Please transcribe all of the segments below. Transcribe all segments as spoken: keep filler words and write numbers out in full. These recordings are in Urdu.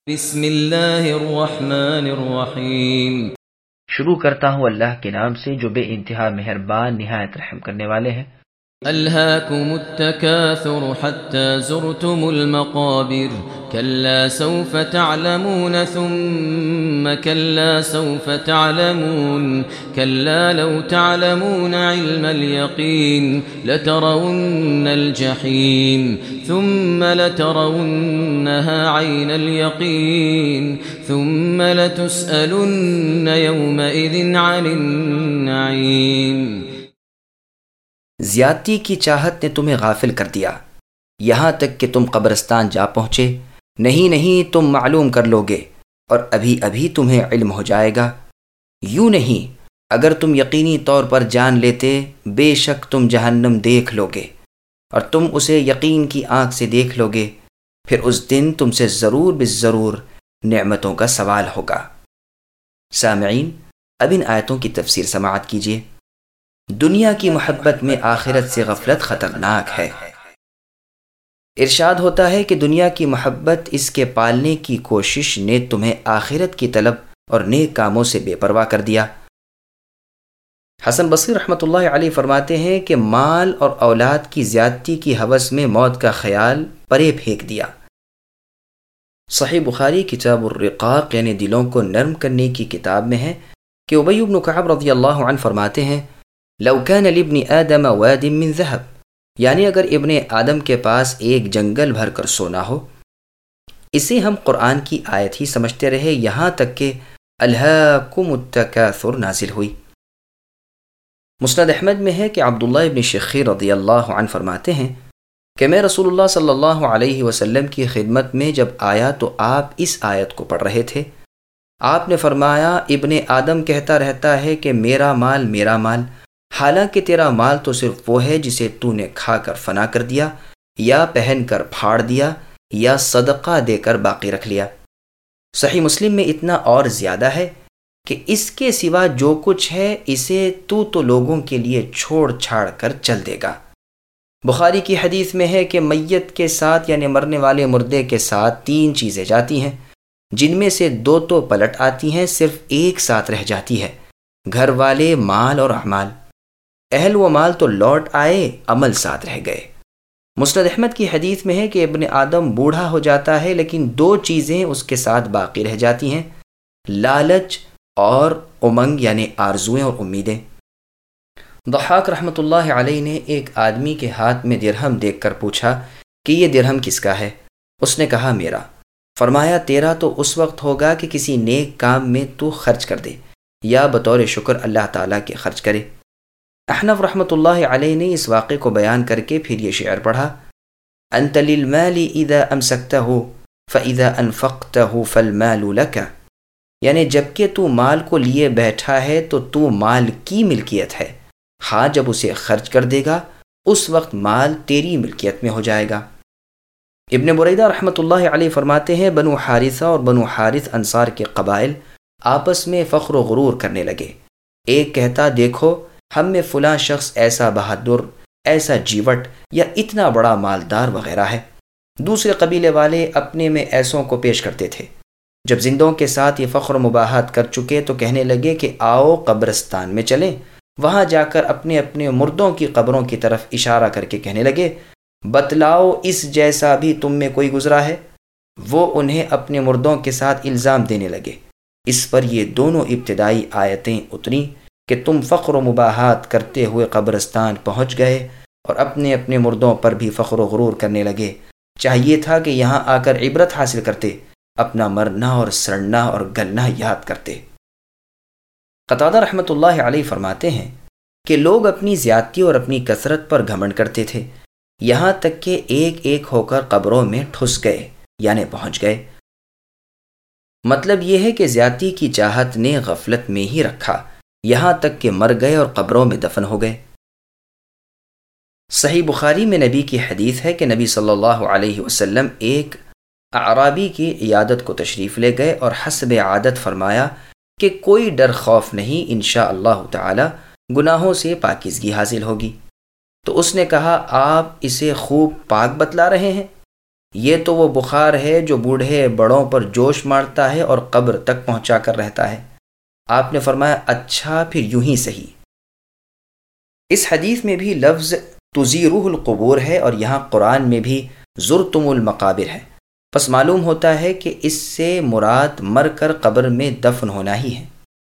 بسم اللہ الرحمن الرحیم۔ شروع کرتا ہوں اللہ کے نام سے جو بے انتہا مہربان نہایت رحم کرنے والے ہیں۔ الہاکم التکاثر حتی زرتم المقابر کلا سوف تعلمون ثم کلا سوف تعلمون کلا لو تعلمون علم اليقین لترون الجحیم ثم لترونها عین اليقین ثم لتسألن یومئذ عن النعیم۔ زیادتی کی چاہت نے تمہیں غافل کر دیا یہاں تک کہ تم قبرستان جا پہنچے، نہیں نہیں تم معلوم کر لوگے اور ابھی ابھی تمہیں علم ہو جائے گا۔ یوں نہیں، اگر تم یقینی طور پر جان لیتے بے شک تم جہنم دیکھ لوگے اور تم اسے یقین کی آنکھ سے دیکھ لوگے، پھر اس دن تم سے ضرور بالضرور نعمتوں کا سوال ہوگا۔ سامعین، اب ان آیتوں کی تفسیر سماعت کیجیے۔ دنیا کی محبت میں آخرت سے غفلت خطرناک ہے۔ ارشاد ہوتا ہے کہ دنیا کی محبت، اس کے پالنے کی کوشش نے تمہیں آخرت کی طلب اور نیک کاموں سے بے پرواہ کر دیا۔ حسن بصری رحمۃ اللہ علیہ فرماتے ہیں کہ مال اور اولاد کی زیادتی کی ہوس میں موت کا خیال پرے پھینک دیا۔ صحیح بخاری کتاب الرقاق یعنی دلوں کو نرم کرنے کی کتاب میں ہے کہ ابی بن کعب رضی اللہ عنہ فرماتے ہیں، لو كان لابن آدم واد من ذهب، یعنی اگر ابن آدم کے پاس ایک جنگل بھر کر سونا ہو۔ اسے ہم قرآن کی آیت ہی سمجھتے رہے یہاں تک کہ الہاکم التکاثر نازل ہوئی۔ مسند احمد میں ہے کہ عبداللہ ابن شخیر رضی اللہ عنہ فرماتے ہیں کہ میں رسول اللہ صلی اللہ علیہ وسلم کی خدمت میں جب آیا تو آپ اس آیت کو پڑھ رہے تھے۔ آپ نے فرمایا، ابن آدم کہتا رہتا ہے کہ میرا مال میرا مال، حالانکہ تیرا مال تو صرف وہ ہے جسے تو نے کھا کر فنا کر دیا یا پہن کر پھاڑ دیا یا صدقہ دے کر باقی رکھ لیا۔ صحیح مسلم میں اتنا اور زیادہ ہے کہ اس کے سوا جو کچھ ہے اسے تو تو لوگوں کے لیے چھوڑ چھاڑ کر چل دے گا۔ بخاری کی حدیث میں ہے کہ میت کے ساتھ یعنی مرنے والے مردے کے ساتھ تین چیزیں جاتی ہیں، جن میں سے دو تو پلٹ آتی ہیں، صرف ایک ساتھ رہ جاتی ہے، گھر والے، مال اور اعمال۔ اہل و مال تو لوٹ آئے، عمل ساتھ رہ گئے۔ مسند احمد کی حدیث میں ہے کہ ابن آدم بوڑھا ہو جاتا ہے لیکن دو چیزیں اس کے ساتھ باقی رہ جاتی ہیں، لالچ اور امنگ یعنی آرزویں اور امیدیں۔ ضحاک رحمۃ اللہ علیہ نے ایک آدمی کے ہاتھ میں درہم دیکھ کر پوچھا کہ یہ درہم کس کا ہے؟ اس نے کہا میرا۔ فرمایا تیرا تو اس وقت ہوگا کہ کسی نیک کام میں تو خرچ کر دے یا بطور شکر اللہ تعالیٰ کے خرچ کرے۔ احنف رحمۃ اللہ علیہ نے اس واقعے کو بیان کر کے پھر یہ شعر پڑھا، انت للمال اذا امسکته فاذا انفقته فالمال لك، یعنی جب کہ تو مال کو لیے بیٹھا ہے تو تو مال کی ملکیت ہے، ہاں جب اسے خرچ کر دے گا اس وقت مال تیری ملکیت میں ہو جائے گا۔ ابن بریدہ رحمۃ اللہ علیہ فرماتے ہیں بنو حارثہ اور بنو حارث انصار کے قبائل آپس میں فخر و غرور کرنے لگے۔ ایک کہتا دیکھو ہم میں فلاں شخص ایسا بہادر، ایسا جیوٹ یا اتنا بڑا مالدار وغیرہ ہے۔ دوسرے قبیلے والے اپنے میں ایسوں کو پیش کرتے تھے۔ جب زندوں کے ساتھ یہ فخر و مباحات کر چکے تو کہنے لگے کہ آؤ قبرستان میں چلیں۔ وہاں جا کر اپنے اپنے مردوں کی قبروں کی طرف اشارہ کر کے کہنے لگے، بتلاؤ اس جیسا بھی تم میں کوئی گزرا ہے؟ وہ انہیں اپنے مردوں کے ساتھ الزام دینے لگے۔ اس پر یہ دونوں ابتدائی آیتیں اتریں کہ تم فخر و مباحات کرتے ہوئے قبرستان پہنچ گئے اور اپنے اپنے مردوں پر بھی فخر و غرور کرنے لگے۔ چاہیے تھا کہ یہاں آ کر عبرت حاصل کرتے، اپنا مرنا اور سڑنا اور گلنا یاد کرتے۔ قتادہ رحمۃ اللہ علیہ فرماتے ہیں کہ لوگ اپنی زیادتی اور اپنی کثرت پر گھمنڈ کرتے تھے، یہاں تک کہ ایک ایک ہو کر قبروں میں ٹھس گئے یعنی پہنچ گئے۔ مطلب یہ ہے کہ زیادتی کی چاہت نے غفلت میں ہی رکھا یہاں تک کہ مر گئے اور قبروں میں دفن ہو گئے۔ صحیح بخاری میں نبی کی حدیث ہے کہ نبی صلی اللہ علیہ وسلم ایک اعرابی کی عیادت کو تشریف لے گئے اور حسب عادت فرمایا کہ کوئی ڈر خوف نہیں، انشاءاللہ تعالی گناہوں سے پاکیزگی حاصل ہوگی۔ تو اس نے کہا، آپ اسے خوب پاک بتلا رہے ہیں؟ یہ تو وہ بخار ہے جو بوڑھے بڑوں پر جوش مارتا ہے اور قبر تک پہنچا کر رہتا ہے۔ آپ نے فرمایا اچھا پھر یوں ہی صحیح۔ اس حدیث میں بھی لفظ تزیروہ القبور ہے اور یہاں قرآن میں بھی زرتم المقابر ہے، پس معلوم ہوتا ہے کہ اس سے مراد مر کر قبر میں دفن ہونا ہی ہے۔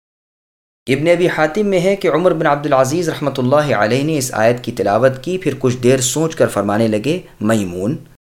ابن ابی حاتم میں ہے کہ عمر بن عبد العزیز رحمۃ اللہ علیہ نے اس آیت کی تلاوت کی، پھر کچھ دیر سوچ کر فرمانے لگے، میمون،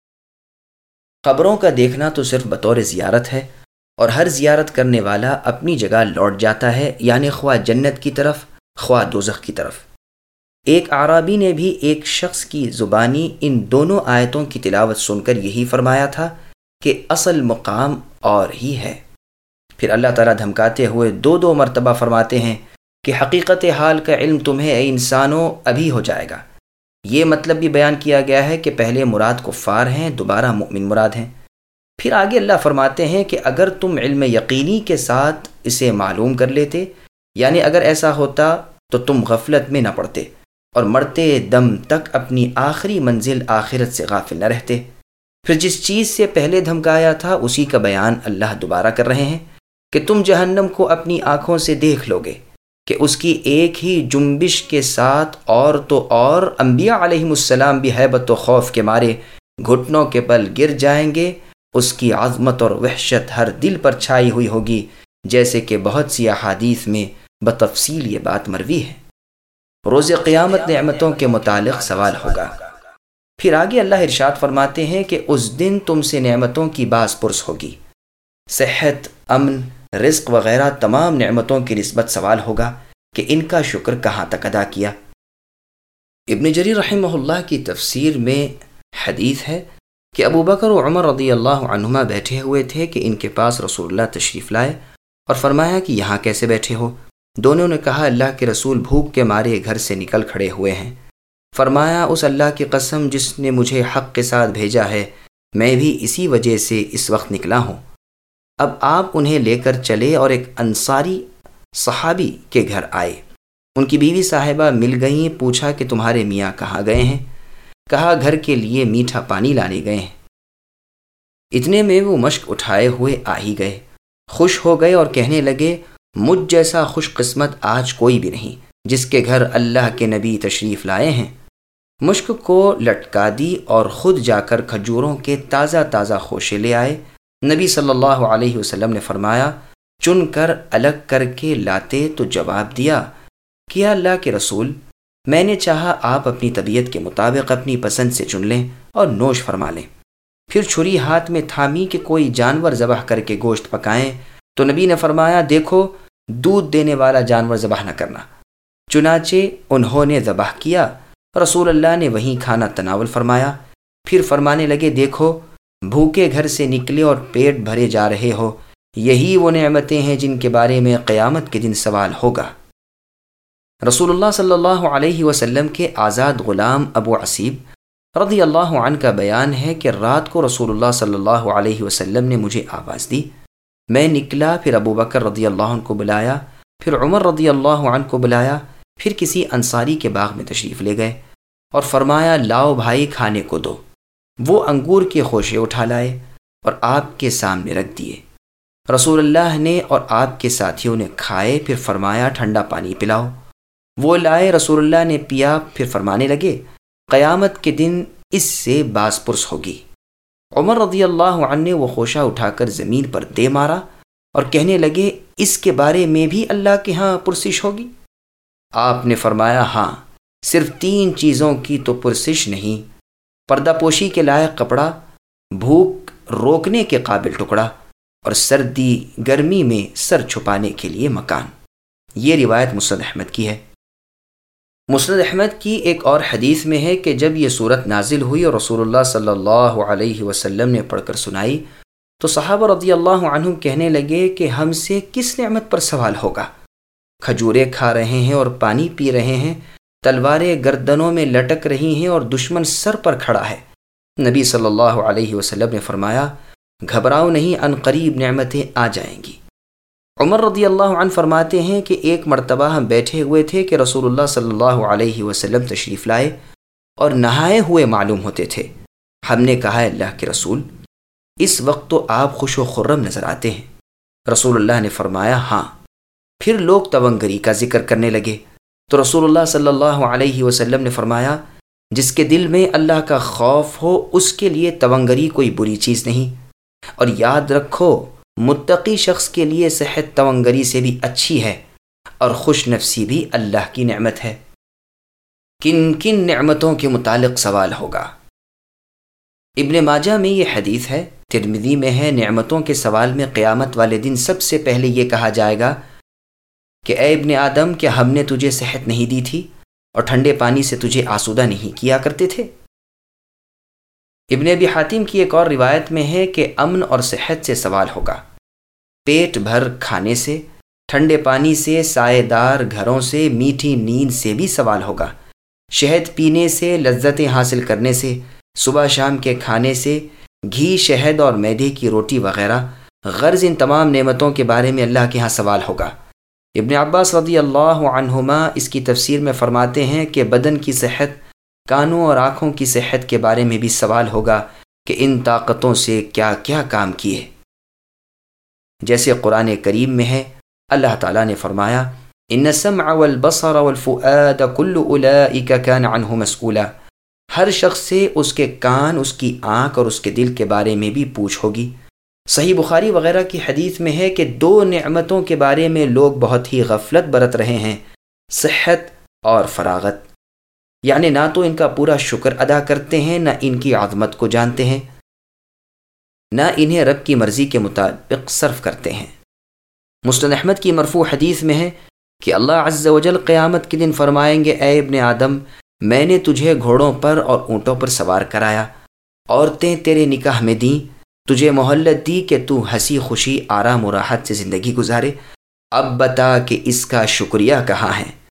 قبروں کا دیکھنا تو صرف بطور زیارت ہے، اور ہر زیارت کرنے والا اپنی جگہ لوٹ جاتا ہے، یعنی خواہ جنت کی طرف خواہ دوزخ کی طرف۔ ایک اعرابی نے بھی ایک شخص کی زبانی ان دونوں آیتوں کی تلاوت سن کر یہی فرمایا تھا کہ اصل مقام اور ہی ہے۔ پھر اللہ تعالیٰ دھمکاتے ہوئے دو دو مرتبہ فرماتے ہیں کہ حقیقت حال کا علم تمہیں اے انسانوں ابھی ہو جائے گا۔ یہ مطلب بھی بیان کیا گیا ہے کہ پہلے مراد کفار ہیں، دوبارہ مؤمن مراد ہیں۔ پھر آگے اللہ فرماتے ہیں کہ اگر تم علم یقینی کے ساتھ اسے معلوم کر لیتے، یعنی اگر ایسا ہوتا تو تم غفلت میں نہ پڑتے اور مرتے دم تک اپنی آخری منزل آخرت سے غافل نہ رہتے۔ پھر جس چیز سے پہلے دھمکایا تھا اسی کا بیان اللہ دوبارہ کر رہے ہیں کہ تم جہنم کو اپنی آنکھوں سے دیکھ لو گے کہ اس کی ایک ہی جنبش کے ساتھ اور تو اور انبیاء علیہم السلام بھی ہیبت و خوف کے مارے گھٹنوں کے بل گر جائیں گے۔ اس کی عظمت اور وحشت ہر دل پر چھائی ہوئی ہوگی، جیسے کہ بہت سی احادیث میں بتفصیل یہ بات مروی ہے۔ روز قیامت نعمتوں کے متعلق سوال ہوگا۔ پھر آگے اللہ ارشاد فرماتے ہیں کہ اس دن تم سے نعمتوں کی باز پرس ہوگی، صحت، امن، رزق وغیرہ تمام نعمتوں کی نسبت سوال ہوگا کہ ان کا شکر کہاں تک ادا کیا۔ ابن جریر رحمہ اللہ کی تفسیر میں حدیث ہے کہ ابو بکر و عمر رضی اللہ عنہما بیٹھے ہوئے تھے کہ ان کے پاس رسول اللہ تشریف لائے اور فرمایا کہ یہاں کیسے بیٹھے ہو؟ دونوں نے کہا اللہ کے رسول بھوک کے مارے گھر سے نکل کھڑے ہوئے ہیں۔ فرمایا اس اللہ کی قسم جس نے مجھے حق کے ساتھ بھیجا ہے، میں بھی اسی وجہ سے اس وقت نکلا ہوں۔ اب آپ انہیں لے کر چلے اور ایک انصاری صحابی کے گھر آئے۔ ان کی بیوی صاحبہ مل گئیں، پوچھا کہ تمہارے میاں کہاں گئے ہیں؟ کہا گھر کے لیے میٹھا پانی لانے گئے ہیں۔ اتنے میں وہ مشک اٹھائے ہوئے آ ہی گئے، خوش ہو گئے اور کہنے لگے مجھ جیسا خوش قسمت آج کوئی بھی نہیں جس کے گھر اللہ کے نبی تشریف لائے ہیں۔ مشک کو لٹکا دی اور خود جا کر کھجوروں کے تازہ تازہ خوشے لے آئے۔ نبی صلی اللہ علیہ وسلم نے فرمایا چن کر الگ کر کے لاتے تو جواب دیا کہ اللہ کے رسول، میں نے چاہا آپ اپنی طبیعت کے مطابق اپنی پسند سے چن لیں اور نوش فرما لیں۔ پھر چھری ہاتھ میں تھامی کہ کوئی جانور ذبح کر کے گوشت پکائیں، تو نبی نے فرمایا دیکھو دودھ دینے والا جانور ذبح نہ کرنا۔ چنانچہ انہوں نے ذبح کیا، رسول اللہ نے وہیں کھانا تناول فرمایا۔ پھر فرمانے لگے دیکھو بھوکے گھر سے نکلے اور پیٹ بھرے جا رہے ہو، یہی وہ نعمتیں ہیں جن کے بارے میں قیامت کے دن سوال ہوگا۔ رسول اللہ صلی اللہ علیہ وسلم کے آزاد غلام ابو عصیب رضی اللہ عنہ کا بیان ہے کہ رات کو رسول اللہ صلی اللہ علیہ وسلم نے مجھے آواز دی، میں نکلا، پھر ابو بکر رضی اللہ عنہ کو بلایا، پھر عمر رضی اللہ عنہ کو بلایا، پھر کسی انصاری کے باغ میں تشریف لے گئے اور فرمایا لاؤ بھائی کھانے کو دو۔ وہ انگور کے خوشے اٹھا لائے اور آپ کے سامنے رکھ دیے۔ رسول اللہ نے اور آپ کے ساتھیوں نے کھائے، پھر فرمایا ٹھنڈا پانی پلاؤ۔ وہ لائے، رسول اللہ نے پیا، پھر فرمانے لگے قیامت کے دن اس سے باز پرس ہوگی۔ عمر رضی اللہ عنہ نے وہ خوشہ اٹھا کر زمین پر دے مارا اور کہنے لگے اس کے بارے میں بھی اللہ کے ہاں پرسش ہوگی؟ آپ نے فرمایا ہاں، صرف تین چیزوں کی تو پرسش نہیں، پردہ پوشی کے لائق کپڑا، بھوک روکنے کے قابل ٹکڑا، اور سردی گرمی میں سر چھپانے کے لیے مکان۔ یہ روایت مسند احمد کی ہے۔ مسند احمد کی ایک اور حدیث میں ہے کہ جب یہ صورت نازل ہوئی اور رسول اللہ صلی اللہ علیہ وسلم نے پڑھ کر سنائی تو صحابہ رضی اللہ عنہم کہنے لگے کہ ہم سے کس نعمت پر سوال ہوگا؟ کھجورے کھا رہے ہیں اور پانی پی رہے ہیں، تلواریں گردنوں میں لٹک رہی ہیں اور دشمن سر پر کھڑا ہے۔ نبی صلی اللہ علیہ وسلم نے فرمایا گھبراؤ نہیں، ان قریب نعمتیں آ جائیں گی۔ عمر رضی اللہ عنہ فرماتے ہیں کہ ایک مرتبہ ہم بیٹھے ہوئے تھے کہ رسول اللہ صلی اللہ علیہ وسلم تشریف لائے اور نہائے ہوئے معلوم ہوتے تھے۔ ہم نے کہا اللہ کے رسول اس وقت تو آپ خوش و خرم نظر آتے ہیں۔ رسول اللہ نے فرمایا ہاں۔ پھر لوگ تونگری کا ذکر کرنے لگے تو رسول اللہ صلی اللہ علیہ وسلم نے فرمایا جس کے دل میں اللہ کا خوف ہو اس کے لیے تونگری کوئی بری چیز نہیں، اور یاد رکھو متقی شخص کے لیے صحت تونگری سے بھی اچھی ہے، اور خوش نفسی بھی اللہ کی نعمت ہے۔ کن کن نعمتوں کے متعلق سوال ہوگا؟ ابن ماجہ میں یہ حدیث ہے، ترمذی میں ہے، نعمتوں کے سوال میں قیامت والے دن سب سے پہلے یہ کہا جائے گا کہ اے ابن آدم کیا ہم نے تجھے صحت نہیں دی تھی اور ٹھنڈے پانی سے تجھے آسودہ نہیں کیا کرتے تھے؟ ابن ابی حاتم کی ایک اور روایت میں ہے کہ امن اور صحت سے سوال ہوگا، پیٹ بھر کھانے سے، ٹھنڈے پانی سے، سائے دار گھروں سے، میٹھی نیند سے بھی سوال ہوگا، شہد پینے سے، لذتیں حاصل کرنے سے، صبح شام کے کھانے سے، گھی، شہد اور میدے کی روٹی وغیرہ، غرض ان تمام نعمتوں کے بارے میں اللہ کے ہاں سوال ہوگا۔ ابن عباس رضی اللہ عنہما اس کی تفسیر میں فرماتے ہیں کہ بدن کی صحت، کانوں اور آنکھوں کی صحت کے بارے میں بھی سوال ہوگا کہ ان طاقتوں سے کیا کیا کام کیے۔ جیسے قرآن کریم میں ہے، اللہ تعالیٰ نے فرمایا ان السمع والبصر والفؤاد کل اولئک کان عنہ مسئولا، ہر شخص سے اس کے کان، اس کی آنکھ اور اس کے دل کے بارے میں بھی پوچھ ہوگی۔ صحیح بخاری وغیرہ کی حدیث میں ہے کہ دو نعمتوں کے بارے میں لوگ بہت ہی غفلت برت رہے ہیں، صحت اور فراغت، یعنی نہ تو ان کا پورا شکر ادا کرتے ہیں، نہ ان کی عظمت کو جانتے ہیں، نہ انہیں رب کی مرضی کے مطابق صرف کرتے ہیں۔ مسند احمد کی مرفوع حدیث میں ہے کہ اللہ عز و جل قیامت کے دن فرمائیں گے اے ابن آدم میں نے تجھے گھوڑوں پر اور اونٹوں پر سوار کرایا، عورتیں تیرے نکاح میں دیں، تجھے مہلت دی کہ تو ہنسی خوشی آرام و راحت سے زندگی گزارے، اب بتا کہ اس کا شکریہ کہاں ہے؟